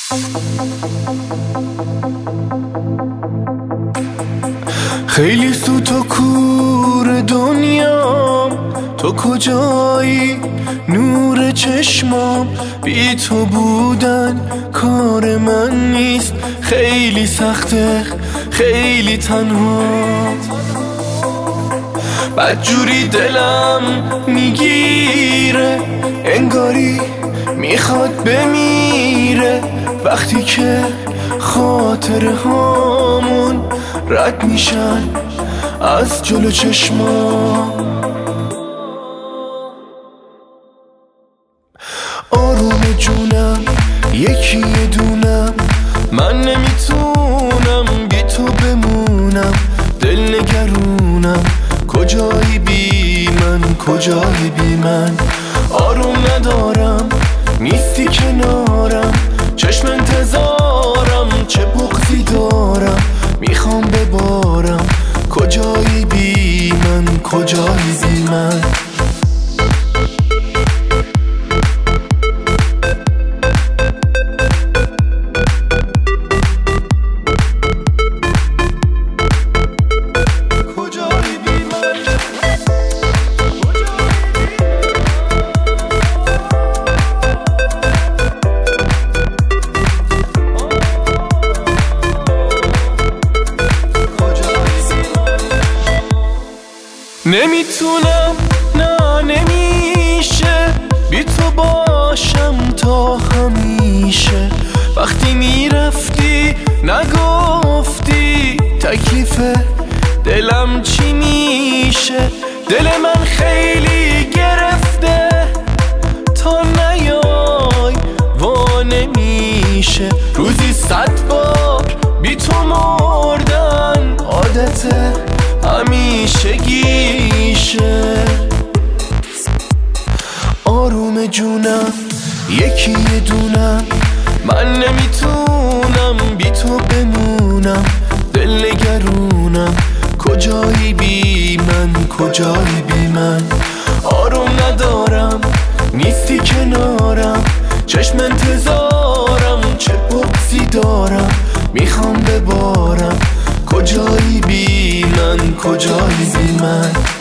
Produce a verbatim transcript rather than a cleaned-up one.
خیلی سوت و کور دنیام، تو کجایی نور چشمام؟ بی تو بودن کار من نیست، خیلی سخته خیلی تنها. بدجوری دلم میگیره، انگاری میخواد بمیره وقتی که خاطره هامون رد میشن از جلو چشمام. آروم جونم یکی یه دونم، من نمیتونم بی تو بمونم. دل نگرونم کجایی بی من، کجایی بی من؟ آروم ندارم نیستی کنارم، چشم انتظارم چه بغضی دارم. میخوام ببارم کجایی بی من، کجایی بی من؟ نمیتونم، نه نمیشه بی تو باشم تا همیشه. وقتی میرفتی نگفتی تکلیف دلم چی میشه. دل من خیلی گرفته تا نیای وا نمیشه. روزی صد بار بی تو مردن عادته همیشه گیشه. آروم جونم یکی یه دونم، من نمیتونم بی تو بمونم. دل نگرونم کجایی بی من، کجایی بی من؟ آروم ندارم نیستی کنارم، چشم انتظارم چه بغضی دارم. میخوام ببارم کجایی بی من، کجایی بی من؟